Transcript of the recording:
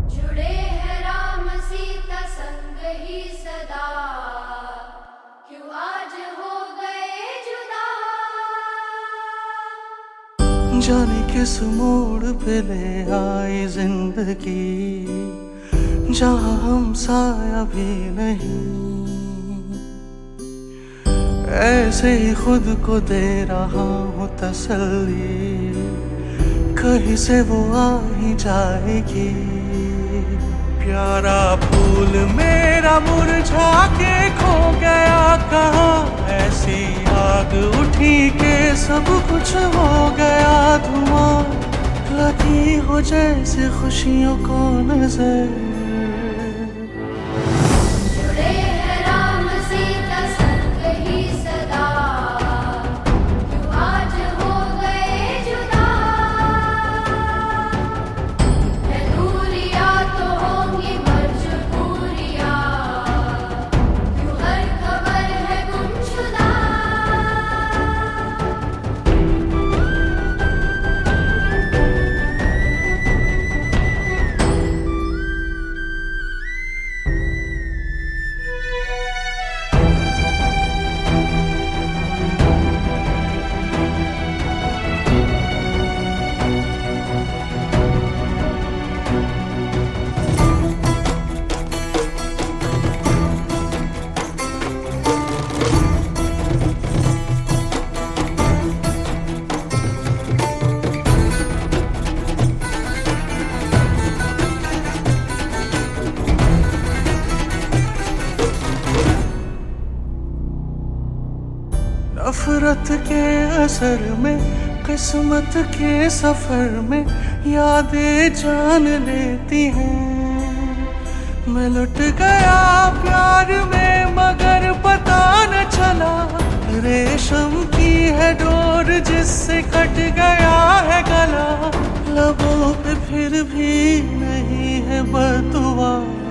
जुड़े हैं राम सीता संग ही सदा, क्यों आज हो गए जुदा। जाने किस मोड़ पे ले आई जिंदगी, जहाँ हम साया भी नहीं। ऐसे ही खुद को दे रहा हूँ तसल्ली, कहीं से वो आ ही जाएगी। प्यारा फूल मेरा मुरझा के खो गया कहाँ, ऐसी आग उठी के सब कुछ हो गया धुआं। लगी हो जैसे खुशियों को नजर, नफरत के असर में, किस्मत के सफर में यादें जान लेती हैं। मैं लुट गया प्यार में मगर पता न चला, रेशम की है डोर जिससे कट गया है गला। लबों पे फिर भी नहीं है बदुआ,